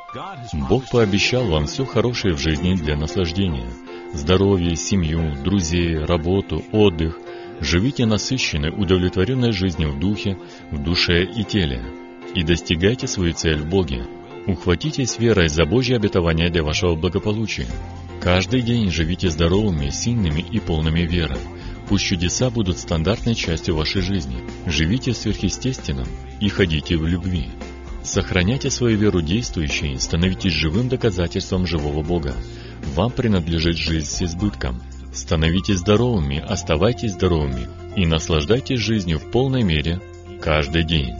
Бог пообещал вам все хорошее в жизни для наслаждения. Здоровье, семью, друзей, работу, отдых. Живите насыщенной, удовлетворенной жизнью в духе, в душе и теле. И достигайте свою цель в Боге. Ухватитесь верой за Божье обетование для вашего благополучия. Каждый день живите здоровыми, сильными и полными веры. Пусть чудеса будут стандартной частью вашей жизни. Живите сверхъестественным и ходите в любви. Сохраняйте свою веру действующей, становитесь живым доказательством живого Бога. Вам принадлежит жизнь с избытком. Становитесь здоровыми, оставайтесь здоровыми и наслаждайтесь жизнью в полной мере каждый день.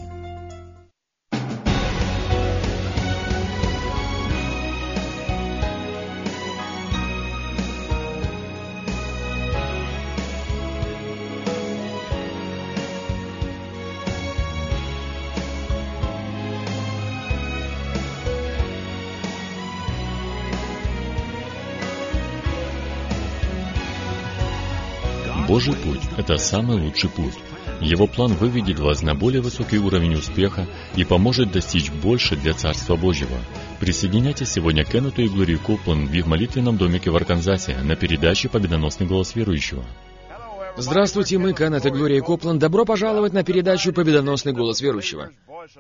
Божий путь – это самый лучший путь. Его план выведет вас на более высокий уровень успеха и поможет достичь больше для Царства Божьего. Присоединяйтесь сегодня к Кеннету и Глории Копланд в их молитвенном домике в Арканзасе на передаче «Победоносный голос верующего». Здравствуйте, мы Кеннет и Глория Копланд. Добро пожаловать на передачу «Победоносный голос верующего».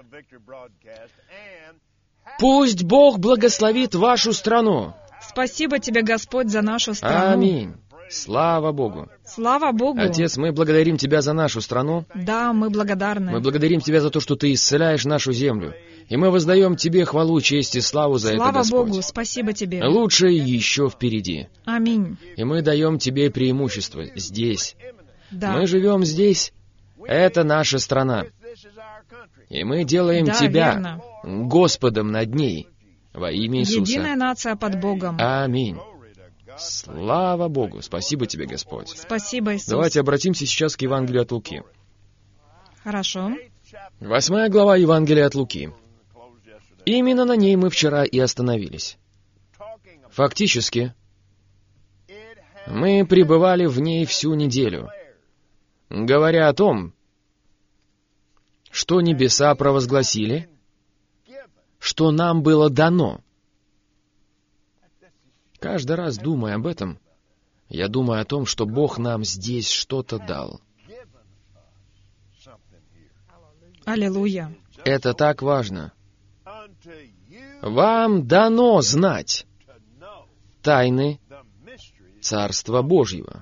Пусть Бог благословит вашу страну. Спасибо тебе, Господь, за нашу страну. Аминь. Слава Богу. Слава Богу. Отец, мы благодарим Тебя за нашу страну. Да, мы благодарны. Мы благодарим Тебя за то, что Ты исцеляешь нашу землю. И мы воздаем Тебе хвалу, честь и славу за это, Господь. Слава Богу, спасибо Тебе. Лучшее еще впереди. Аминь. И мы даем Тебе преимущество здесь. Да. Мы живем здесь. Это наша страна. И мы делаем Тебя верно. Господом над ней во имя Иисуса. Единая нация под Богом. Аминь. Слава Богу! Спасибо Тебе, Господь. Спасибо, Иисус. Давайте обратимся сейчас к Евангелию от Луки. Хорошо. 8 глава Евангелия от Луки. Именно на ней мы вчера и остановились. Фактически, мы пребывали в ней всю неделю, говоря о том, что небеса провозгласили, что нам было дано. Каждый раз, думая об этом, я думаю о том, что Бог нам здесь что-то дал. Аллилуйя. Это так важно. Вам дано знать тайны Царства Божьего.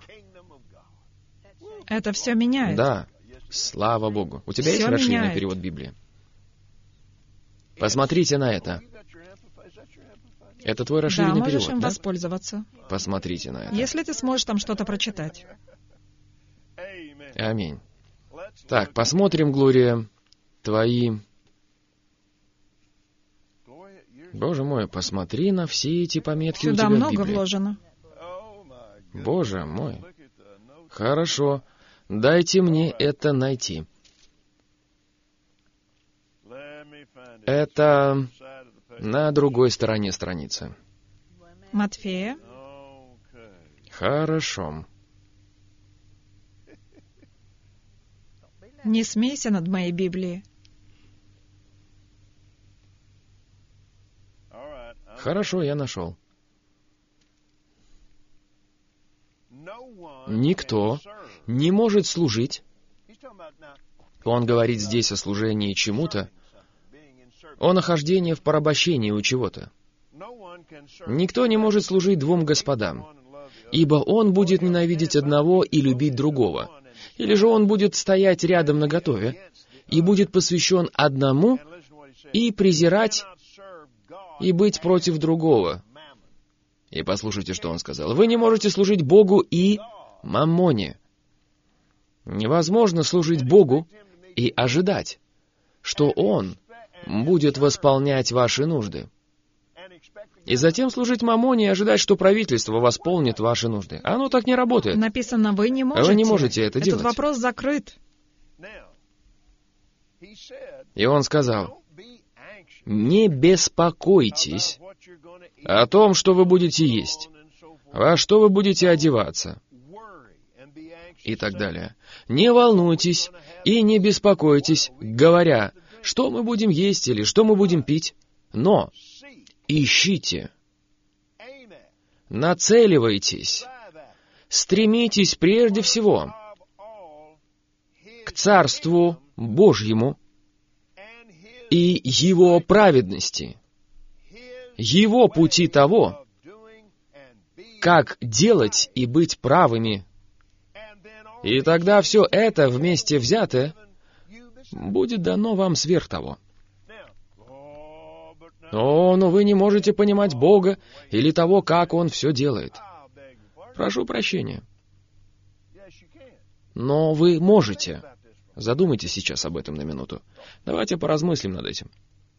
Это все меняет. Да, слава Богу. У тебя Всё есть расширенный меняет. перевод Библии? Посмотрите на это. Это твой Да, расширенный можешь перевод, им да? воспользоваться. Посмотрите на это. Если ты сможешь там что-то прочитать. Аминь. Так, посмотрим, Глория, твои... Боже мой, посмотри на все эти пометки у Сюда тебя в много Библии. вложено. Боже мой. Хорошо. Дайте мне это найти. Это на другой стороне страницы. Матфея. Хорошо. Не смейся над моей Библией. Хорошо, я нашел. Никто не может служить. Он говорит здесь о служении чему-то, о нахождении в порабощении у чего-то. Никто не может служить двум господам, ибо он будет ненавидеть одного и любить другого, или же он будет стоять рядом наготове и будет посвящен одному и презирать и быть против другого. И послушайте, что он сказал. Вы не можете служить Богу и маммоне. Невозможно служить Богу и ожидать, что Он будет восполнять ваши нужды. И затем служить маммоне и ожидать, что правительство восполнит ваши нужды. Оно так не работает. Написано, вы не можете. Вы не можете это делать. Этот вопрос закрыт. И он сказал, не беспокойтесь о том, что вы будете есть, во что вы будете одеваться, и так далее. Не волнуйтесь и не беспокойтесь, говоря, что мы будем есть или что мы будем пить, но ищите, нацеливайтесь, стремитесь прежде всего к Царству Божьему и Его праведности, Его пути того, как делать и быть правыми. И тогда все это вместе взятое будет дано вам сверх того. Но вы не можете понимать Бога или того, как Он все делает. Прошу прощения. Но вы можете. Задумайтесь сейчас об этом на минуту. Давайте поразмыслим над этим.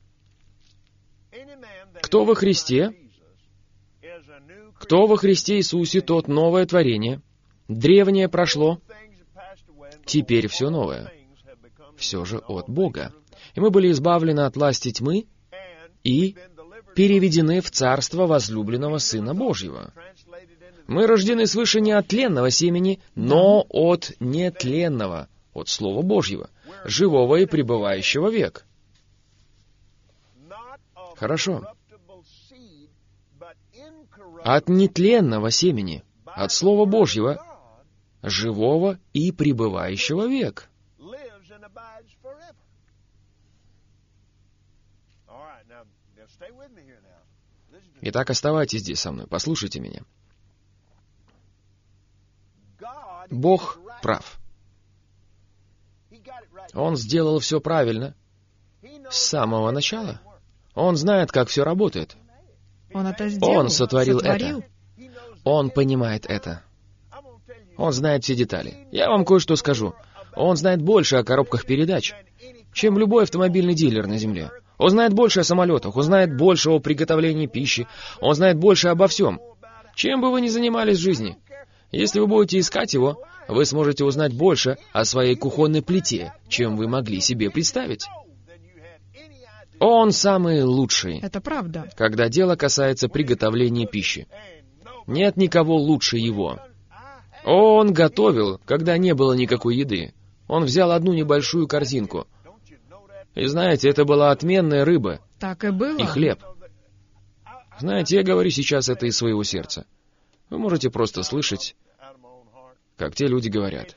Кто во Христе? Кто во Христе Иисусе, тот новое творение. Древнее прошло, теперь все новое. Все же от Бога. И мы были избавлены от власти тьмы и переведены в царство возлюбленного Сына Божьего. Мы рождены свыше не от тленного семени, но от нетленного, от Слова Божьего, живого и пребывающего век. Хорошо. От нетленного семени, от Слова Божьего, живого и пребывающего век. Итак, оставайтесь здесь со мной, послушайте меня. Бог прав. Он сделал все правильно с самого начала. Он знает, как все работает. Он это сделал. Он сотворил это. Он понимает это. Он знает все детали. Я вам кое-что скажу. Он знает больше о коробках передач, чем любой автомобильный дилер на земле. Он знает больше о самолетах, он знает больше о приготовлении пищи, он знает больше обо всем. Чем бы вы ни занимались в жизни, если вы будете искать его, вы сможете узнать больше о своей кухонной плите, чем вы могли себе представить. Он самый лучший. Это правда. Когда дело касается приготовления пищи. Нет никого лучше его. Он готовил, когда не было никакой еды. Он взял одну небольшую корзинку. И знаете, это была отменная рыба. Так и было. И хлеб. Знаете, я говорю сейчас это из своего сердца. Вы можете просто слышать, как те люди говорят.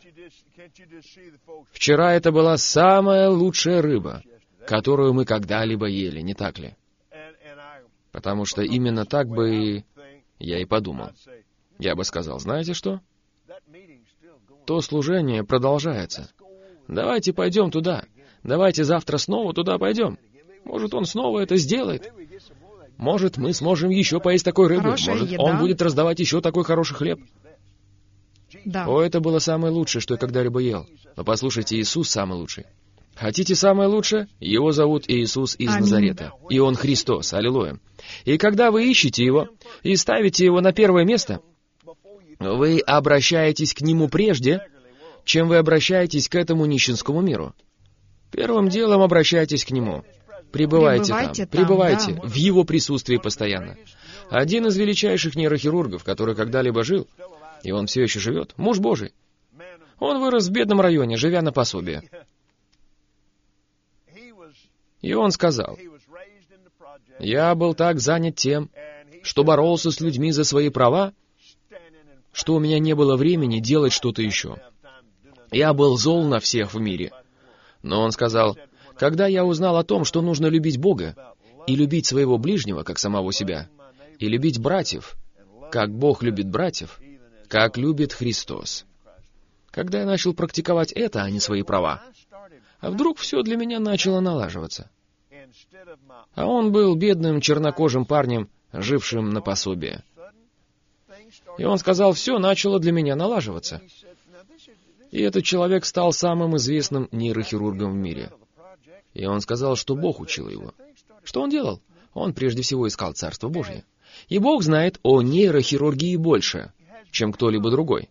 Вчера это была самая лучшая рыба, которую мы когда-либо ели, не так ли? Потому что именно так бы я и подумал. Я бы сказал, знаете что? То служение продолжается. Давайте пойдем туда. Давайте завтра снова туда пойдем. Может, он снова это сделает. Может, мы сможем еще поесть такой рыбы. Хорошая Может, еда. он будет раздавать еще такой хороший хлеб. Да. О, это было самое лучшее, что я когда-либо ел. Но послушайте, Иисус самый лучший. Хотите самое лучшее? Его зовут Иисус из Аминь. Назарета. И Он Христос. Аллилуйя. И когда вы ищете Его и ставите Его на первое место, вы обращаетесь к Нему прежде, чем вы обращаетесь к этому нищенскому миру. Первым делом обращайтесь к Нему. Пребывайте там, пребывайте да. в Его присутствии постоянно. Один из величайших нейрохирургов, который когда-либо жил, и он все еще живет, муж Божий. Он вырос в бедном районе, живя на пособие. И он сказал, «Я был так занят тем, что боролся с людьми за свои права, что у меня не было времени делать что-то еще. Я был зол на всех в мире». Но он сказал, «Когда я узнал о том, что нужно любить Бога, и любить своего ближнего, как самого себя, и любить братьев, как Бог любит братьев, как любит Христос. Когда я начал практиковать это, а не свои права, а вдруг все для меня начало налаживаться. А он был бедным чернокожим парнем, жившим на пособие. И он сказал, все начало для меня налаживаться. И этот человек стал самым известным нейрохирургом в мире. И он сказал, что Бог учил его. Что он делал? Он прежде всего искал Царство Божье. И Бог знает о нейрохирургии больше, чем кто-либо другой.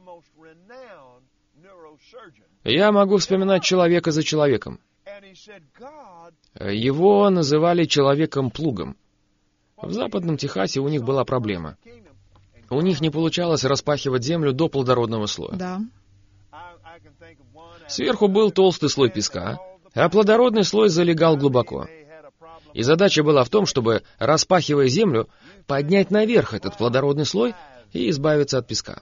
Я могу вспоминать человека за человеком. Его называли человеком-плугом. В Западном Техасе у них была проблема. У них не получалось распахивать землю до плодородного слоя. Да. Сверху был толстый слой песка, а плодородный слой залегал глубоко. И задача была в том, чтобы, распахивая землю, поднять наверх этот плодородный слой и избавиться от песка.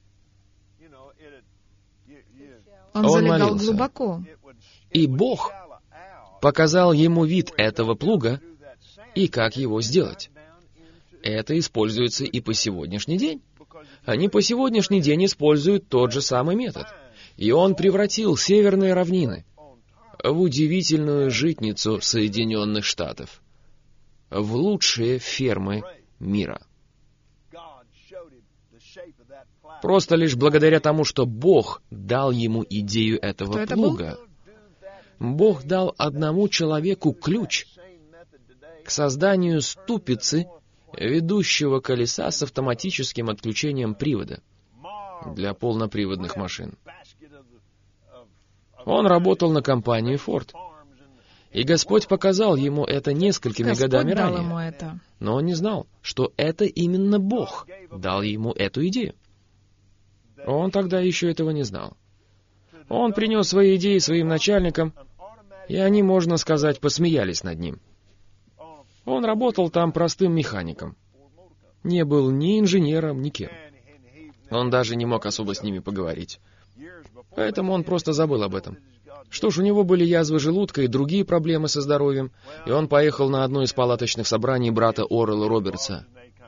Он залегал молился. глубоко. И Бог показал ему вид этого плуга и как его сделать. Это используется и по сегодняшний день. Они по сегодняшний день используют тот же самый метод. И он превратил северные равнины в удивительную житницу Соединенных Штатов, в лучшие фермы мира. Просто лишь благодаря тому, что Бог дал ему идею этого Кто это плуга. Бог дал одному человеку ключ к созданию ступицы ведущего колеса с автоматическим отключением привода для полноприводных машин. Он работал на компанию Ford. И Господь показал ему это несколькими Господь годами дал ранее. ему это. Но он не знал, что это именно Бог дал ему эту идею. Он тогда еще этого не знал. Он принес свои идеи своим начальникам, и они, можно сказать, посмеялись над ним. Он работал там простым механиком. Не был ни инженером, ни кем. Он даже не мог особо с ними поговорить. Поэтому он просто забыл об этом. Что ж, у него были язвы желудка и другие проблемы со здоровьем, и он поехал на одно из палаточных собраний брата Орелла Робертса.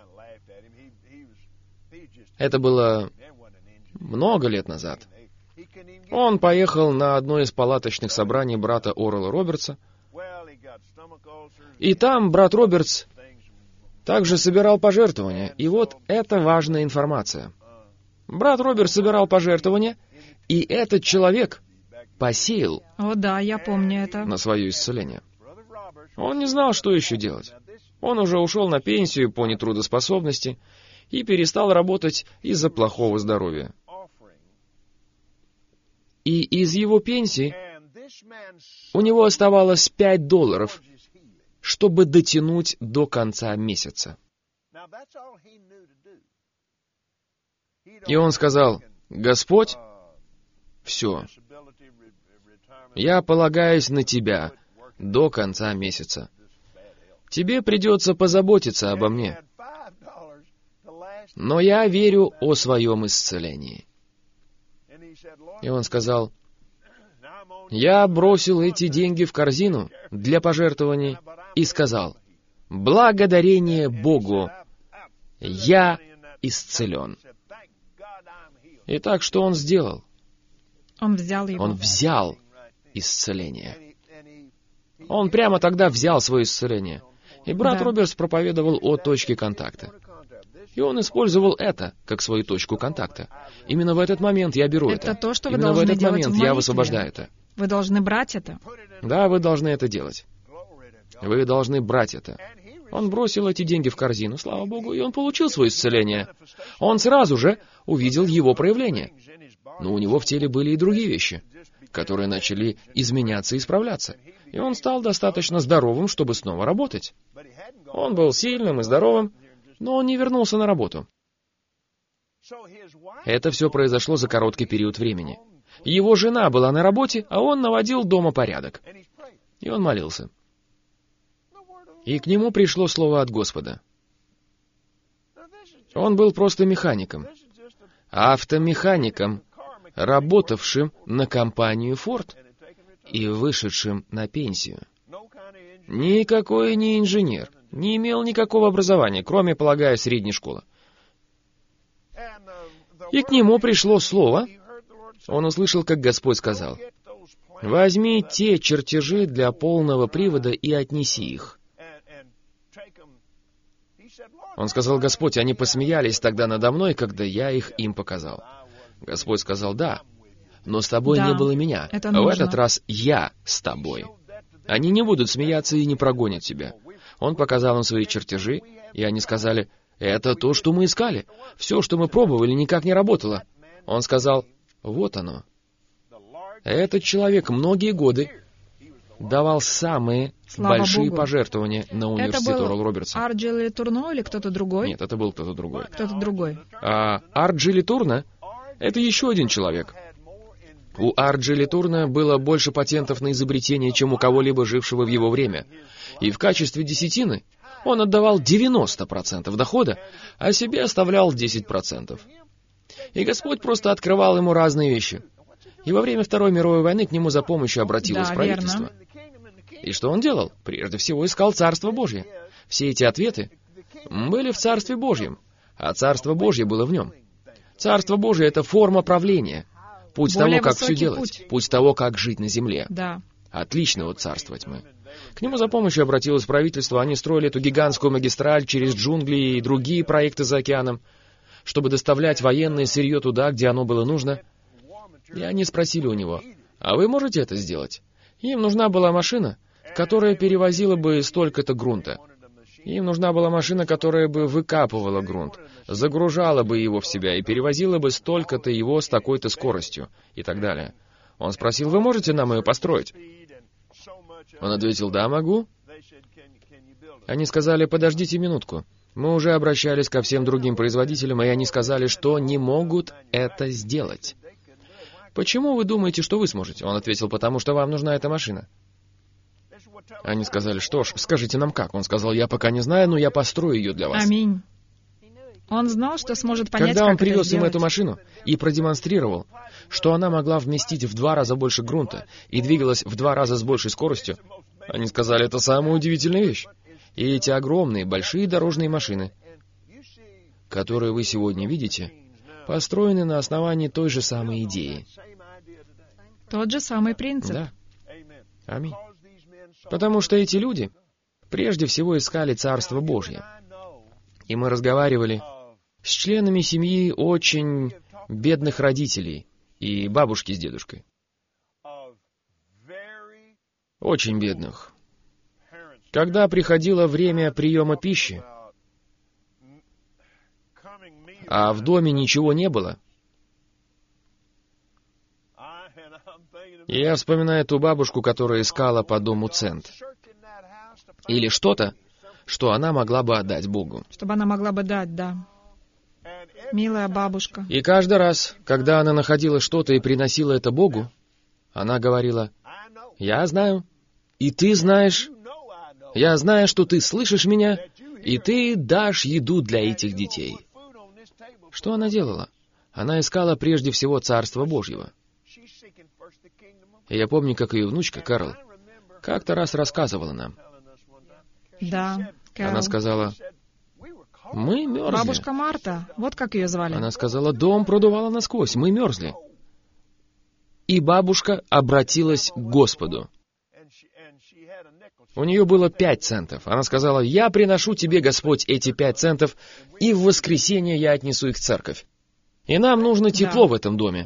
Это было много лет назад. Он поехал на одно из палаточных собраний брата Орелла Робертса, и там брат Робертс также собирал пожертвования. И вот это важная информация. Брат Робертс собирал пожертвования, и этот человек посеял О да, я помню это. на свое исцеление. Он не знал, что еще делать. Он уже ушел на пенсию по нетрудоспособности и перестал работать из-за плохого здоровья. И из его пенсии у него оставалось $5, чтобы дотянуть до конца месяца. И он сказал: «Господь, все, я полагаюсь на Тебя до конца месяца. Тебе придется позаботиться обо мне, но я верю о своем исцелении». И он сказал: «Я бросил эти деньги в корзину для пожертвований и сказал: благодарение Богу, я исцелен». Итак, что он сделал? Он взял его. Он взял исцеление. Он прямо тогда взял свое исцеление. И брат Да. Робертс проповедовал о точке контакта. И он использовал это как свою точку контакта. Именно в этот момент я беру это. Это то, что вы Именно в должны этот делать момент в я молитве. высвобождаю это. Вы должны брать это. Да, вы должны это делать. Вы должны брать это. Он бросил эти деньги в корзину, слава Богу, и он получил свое исцеление. Он сразу же увидел его проявление. Но у него в теле были и другие вещи, которые начали изменяться и исправляться. И он стал достаточно здоровым, чтобы снова работать. Он был сильным и здоровым, но он не вернулся на работу. Это все произошло за короткий период времени. Его жена была на работе, а он наводил дома порядок. И он молился. И к нему пришло слово от Господа. Он был просто механиком. Автомехаником, работавшим на компанию Ford и вышедшим на пенсию. Никакой не инженер, не имел никакого образования, кроме, полагаю, средней школы. И к нему пришло слово. Он услышал, как Господь сказал: «Возьми те чертежи для полного привода и отнеси их». Он сказал: «Господь, они посмеялись тогда надо мной, когда я их им показал». Господь сказал: «Да, но с тобой Да, не было меня. это В нужно. этот раз я с тобой. Они не будут смеяться и не прогонят тебя». Он показал им свои чертежи, и они сказали: «Это то, что мы искали. Все, что мы пробовали, никак не работало». Он сказал: «Вот оно». Этот человек многие годы давал самые Слава большие Богу. пожертвования на Это университет был Орелла Робертса. Арджили Турно или кто-то другой? Нет, это был кто-то другой. Кто-то другой. А Арджили Турна — это еще один человек. У Арджи Литурна было больше патентов на изобретение, чем у кого-либо жившего в его время. И в качестве десятины он отдавал 90% дохода, а себе оставлял 10%. И Господь просто открывал ему разные вещи. И во время Второй мировой войны к нему за помощью обратилось правительство. И что он делал? Прежде всего искал Царство Божье. Все эти ответы были в Царстве Божьем, а Царство Божье было в нем. Царство Божье — это форма правления, путь Более того, как все высокий делать, путь того, как жить на земле. Да. Отлично от царства тьмы. К нему за помощью обратилось правительство, они строили эту гигантскую магистраль через джунгли и другие проекты за океаном, чтобы доставлять военное сырье туда, где оно было нужно. И они спросили у него: «А вы можете это сделать?» Им нужна была машина, которая перевозила бы столько-то грунта. Им нужна была машина, которая бы выкапывала грунт, загружала бы его в себя и перевозила бы столько-то его с такой-то скоростью и так далее. Он спросил: «Вы можете нам ее построить?» Он ответил: «Да, могу». Они сказали: «Подождите минутку. Мы уже обращались ко всем другим производителям, и они сказали, что не могут это сделать». «Почему вы думаете, что вы сможете?» Он ответил: «Потому что вам нужна эта машина». Они сказали: «Что ж, скажите нам как». Он сказал: «Я пока не знаю, но я построю ее для вас». Аминь. Он знал, что сможет понять, Когда он как это привез им сделать. эту машину и продемонстрировал, что она могла вместить в 2 раза больше грунта и двигалась в 2 раза с большей скоростью, они сказали: «Это самая удивительная вещь». И эти огромные, большие дорожные машины, которые вы сегодня видите, построены на основании той же самой идеи. Тот же самый принцип. Да. Аминь. Потому что эти люди прежде всего искали Царство Божье. И мы разговаривали с членами семьи очень бедных родителей и бабушки с дедушкой. Очень бедных. Когда приходило время приема пищи, а в доме ничего не было, я вспоминаю ту бабушку, которая искала по дому цент. Или что-то, что она могла бы отдать Богу. Чтобы она могла бы дать, да. Милая бабушка. И каждый раз, когда она находила что-то и приносила это Богу, она говорила: «Я знаю, и ты знаешь, я знаю, что ты слышишь меня, и ты дашь еду для этих детей». Что она делала? Она искала прежде всего Царство Божьего. И я помню, как ее внучка, Кэрол, как-то раз рассказывала нам. Да, Кэрол. Она сказала: «Мы мерзли». Бабушка Марта, вот как ее звали. Она сказала: «Дом продувало насквозь, мы мерзли». И бабушка обратилась к Господу. У нее было 5 центов. Она сказала: «Я приношу тебе, Господь, эти 5 центов, и в воскресенье я отнесу их в церковь. И нам нужно тепло в этом доме».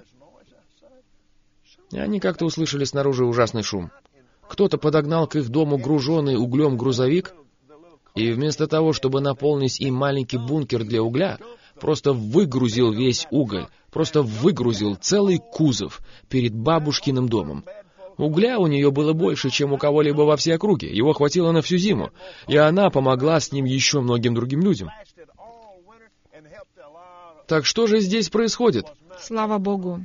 И они как-то услышали снаружи ужасный шум. Кто-то подогнал к их дому груженный углем грузовик, и вместо того, чтобы наполнить им маленький бункер для угля, просто выгрузил весь уголь, просто выгрузил целый кузов перед бабушкиным домом. Угля у нее было больше, чем у кого-либо во всей округе. Его хватило на всю зиму, и она помогла с ним еще многим другим людям. Так что же здесь происходит? Слава Богу.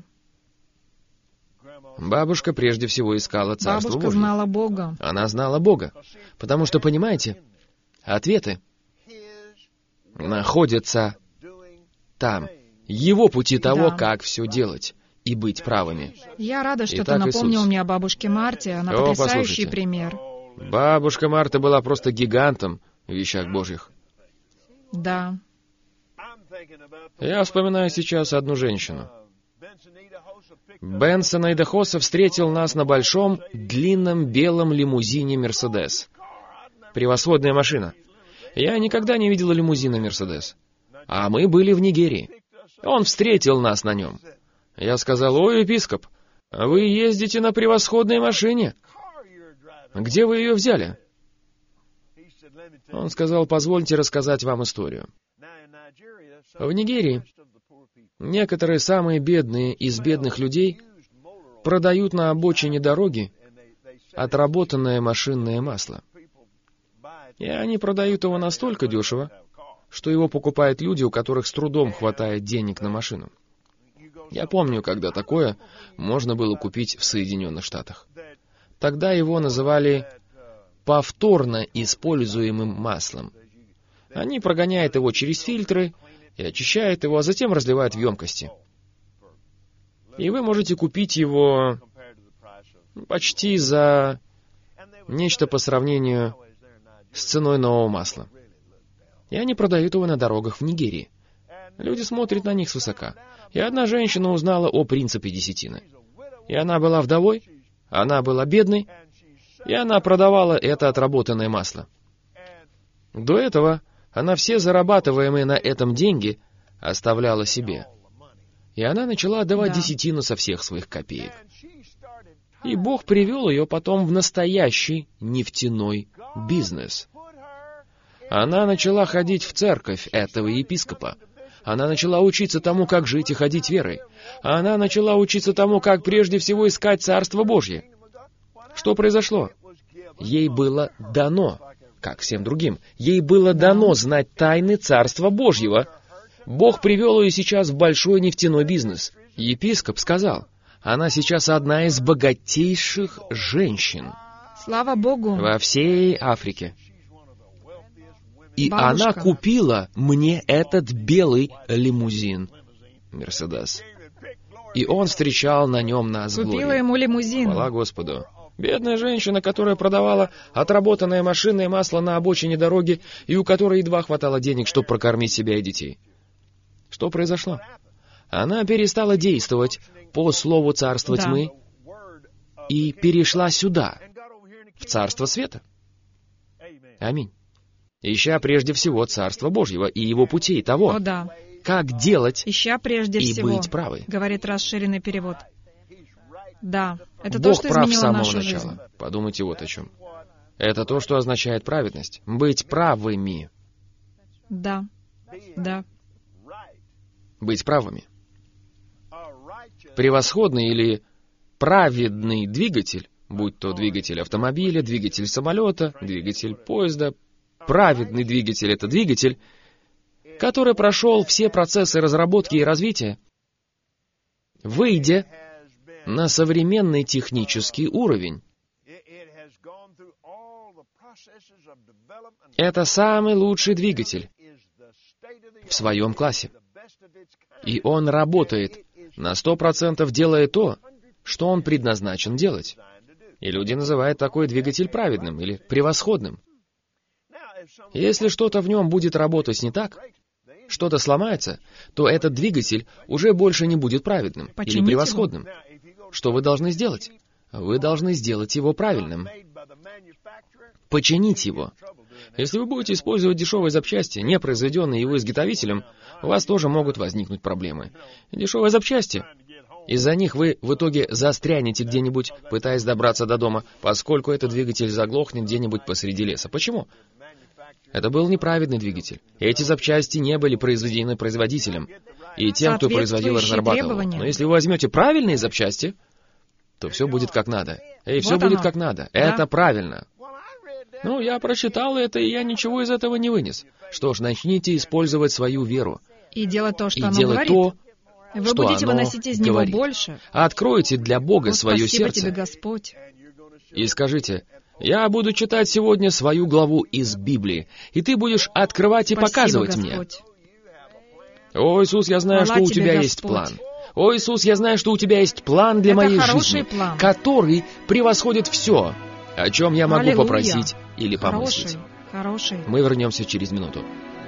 Бабушка прежде всего искала Царство Бабушка Божье. знала Бога. Она знала Бога. Потому что, понимаете, ответы находятся там. Его пути того, Да. как все делать и быть правыми. Я рада, что ты Итак, напомнил Иисус. мне о бабушке Марте. Она О, потрясающий послушайте. пример. Бабушка Марта была просто гигантом в вещах Божьих. Да. Я вспоминаю сейчас одну женщину. Бенсон Айдахоса встретил нас на большом, длинном белом лимузине «Мерседес». Превосходная машина. Я никогда не видел лимузина «Мерседес». А мы были в Нигерии. Он встретил нас на нем. Я сказал: «Ой, епископ, вы ездите на превосходной машине. Где вы ее взяли?» Он сказал: «Позвольте рассказать вам историю. В Нигерии некоторые самые бедные из бедных людей продают на обочине дороги отработанное машинное масло. И они продают его настолько дешево, что его покупают люди, у которых с трудом хватает денег на машину. Я помню, когда такое можно было купить в Соединенных Штатах. Тогда его называли повторно используемым маслом. Они прогоняют его через фильтры и очищают его, а затем разливают в емкости. И вы можете купить его почти за нечто по сравнению с ценой нового масла. И они продают его на дорогах в Нигерии. Люди смотрят на них свысока. И одна женщина узнала о принципе десятины. И она была вдовой, она была бедной, и она продавала это отработанное масло. До этого она все зарабатываемые на этом деньги оставляла себе. И она начала отдавать десятину со всех своих копеек. И Бог привел ее потом в настоящий нефтяной бизнес. Она начала ходить в церковь этого епископа. Она начала учиться тому, как жить и ходить верой. Она начала учиться тому, как прежде всего искать Царство Божье. Что произошло? Ей было дано, как всем другим, ей было дано знать тайны Царства Божьего. Бог привел ее сейчас в большой нефтяной бизнес. Епископ сказал, она сейчас одна из богатейших женщин. Слава Богу. Во всей Африке. И Бабушка. она купила мне этот белый лимузин, Мерседес. И он встречал на нем нас в Купила Глории. ему лимузин. Хвала Господу. Бедная женщина, которая продавала отработанное машинное масло на обочине дороги, и у которой едва хватало денег, чтобы прокормить себя и детей. Что произошло? Она перестала действовать по слову царства тьмы и перешла сюда, в царство света. Аминь. Ища прежде всего Царства Божьего и Его путей того, О да. как делать Ища прежде и всего, быть правой. говорит расширенный перевод. Да, это то, Бог что прав с изменило самого нашу начала. жизнь. Подумайте вот о чем. Это то, что означает праведность. Быть правыми. Да, да. Быть правыми. Превосходный или праведный двигатель, будь то двигатель автомобиля, двигатель самолета, двигатель поезда, праведный двигатель — это двигатель, который прошел все процессы разработки и развития, выйдя на современный технический уровень. Это самый лучший двигатель в своем классе. И он работает на 100%, делая то, что он предназначен делать. И люди называют такой двигатель праведным или превосходным. Если что-то в нем будет работать не так, что-то сломается, то этот двигатель уже больше не будет праведным или Почините превосходным. Что вы должны сделать? Вы должны сделать его правильным. Починить его. Если вы будете использовать дешевые запчасти, не произведенные его изготовителем, у вас тоже могут возникнуть проблемы. Дешевые запчасти. Из-за них вы в итоге застрянете где-нибудь, пытаясь добраться до дома, поскольку этот двигатель заглохнет где-нибудь посреди леса. Почему? Это был неправедный двигатель. Эти запчасти не были произведены производителем и тем, кто производил и разрабатывал. Но если вы возьмете правильные запчасти, то все будет как надо. И все Вот будет оно. как надо. Да. Это правильно. Ну, я прочитал это, и я ничего из этого не вынес. Что ж, начните использовать свою веру. И делать то, что И оно делать говорит. то, Вы что будете оно выносить из него говорит. больше. Откройте для Бога О, свое спасибо тебе, сердце Господь. и скажите: «Я буду читать сегодня свою главу из Библии, и ты будешь открывать и Спасибо, показывать мне. Господь. О, Иисус, я знаю, Хвала что у тебе, тебя есть Господь. план. О, Иисус, я знаю, что у тебя есть план для Это моей хороший жизни, план. который превосходит все, о чем я могу Аллилуйя. попросить или помыслить». Хороший. Мы вернемся через минуту.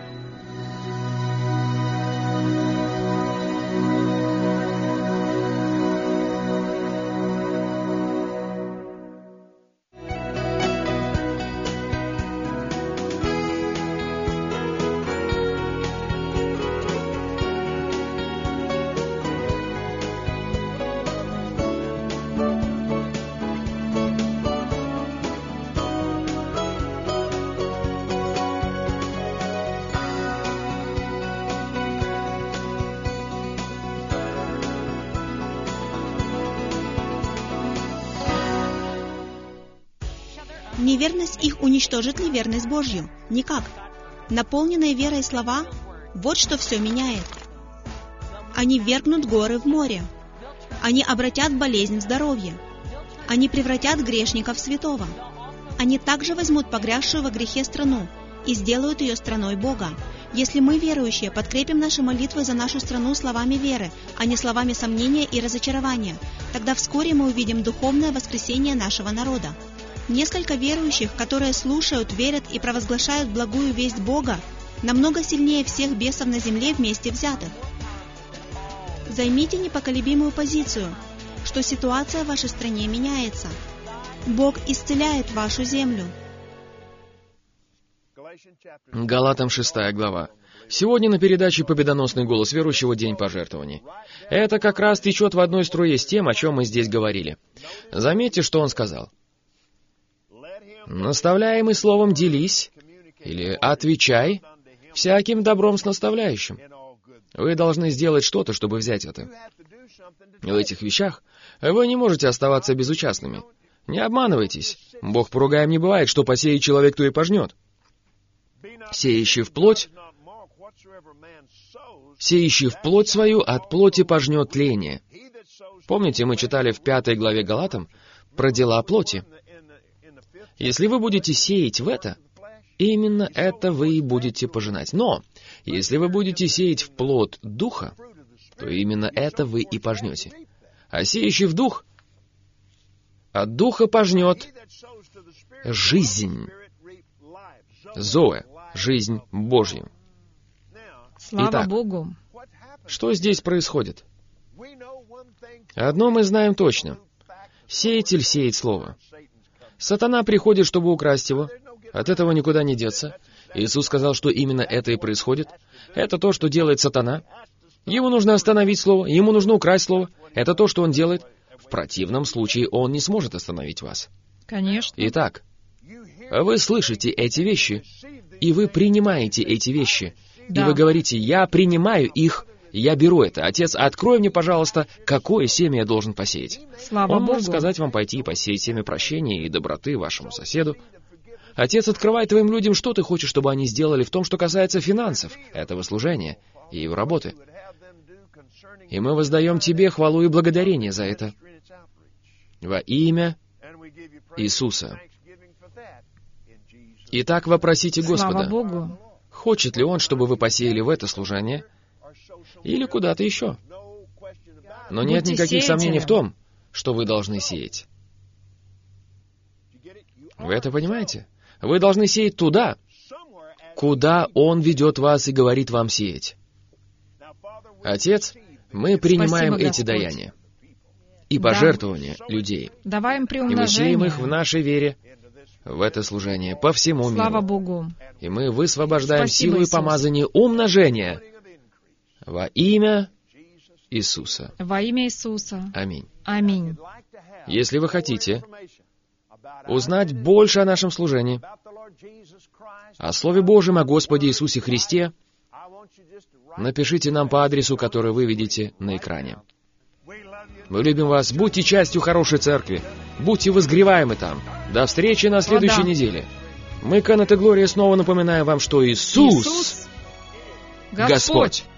Неверность их уничтожит ли верность Божью? Никак. Наполненные верой слова — вот что все меняет. Они ввергнут горы в море. Они обратят болезнь в здоровье. Они превратят грешников в святого. Они также возьмут погрязшую во грехе страну и сделают ее страной Бога. Если мы, верующие, подкрепим наши молитвы за нашу страну словами веры, а не словами сомнения и разочарования, тогда вскоре мы увидим духовное воскресение нашего народа. Несколько верующих, которые слушают, верят и провозглашают благую весть Бога, намного сильнее всех бесов на земле вместе взятых. Займите непоколебимую позицию, что ситуация в вашей стране меняется. Бог исцеляет вашу землю. Галатам 6 глава. Сегодня на передаче «Победоносный голос верующего. День пожертвований». Это как раз течет в одной струе с тем, о чем мы здесь говорили. Заметьте, что он сказал. «Наставляемый словом делись» или «отвечай всяким добром с наставляющим». Вы должны сделать что-то, чтобы взять это. В этих вещах вы не можете оставаться безучастными. Не обманывайтесь. Бог поругаем не бывает, что посеет человек, то и пожнет. Сеющий в плоть свою от плоти пожнет тление. Помните, мы читали в 5 главе Галатам про дела плоти. Если вы будете сеять в это, именно это вы и будете пожинать. Но если вы будете сеять в плод Духа, то именно это вы и пожнете. А сеющий в Дух от Духа пожнет жизнь. Зоэ, жизнь Божью. Слава Богу! Что здесь происходит? Одно мы знаем точно. Сеятель сеет слово. Сатана приходит, чтобы украсть его. От этого никуда не деться. Иисус сказал, что именно это и происходит. Это то, что делает сатана. Ему нужно остановить слово, ему нужно украсть слово. Это то, что он делает. В противном случае он не сможет остановить вас. Конечно. Итак, вы слышите эти вещи, и вы принимаете эти вещи. Да. И вы говорите, я принимаю их, я беру это. Отец, открой мне, пожалуйста, какое семя я должен посеять. Слава Он Богу. может сказать вам пойти и посеять семя прощения и доброты вашему соседу. Отец открывает твоим людям, что ты хочешь, чтобы они сделали в том, что касается финансов, этого служения и его работы. И мы воздаем тебе хвалу и благодарение за это. Во имя Иисуса. Итак, вопросите Господа, Слава Богу. хочет ли Он, чтобы вы посеяли в это служение или куда-то еще. Но нет Будьте никаких сомнений в сеятелем. том, что вы должны сеять. Вы это понимаете? Вы должны сеять туда, куда Он ведет вас и говорит вам сеять. Отец, мы принимаем Спасибо, эти Господь. даяния и Да. пожертвования людей, Давай им и мы сеем приумножение. их в нашей вере, в это служение по всему Слава миру. Богу. И мы высвобождаем Спасибо, силу и Иисус. помазание умножения во имя Иисуса. Во имя Иисуса. Аминь. Аминь. Если вы хотите узнать больше о нашем служении, о Слове Божьем, о Господе Иисусе Христе, напишите нам по адресу, который вы видите на экране. Мы любим вас. Будьте частью хорошей церкви. Будьте возгреваемы там. До встречи на следующей да. неделе. Мы, Кеннет и Глория, снова напоминаем вам, что Иисус Иисус, Господь.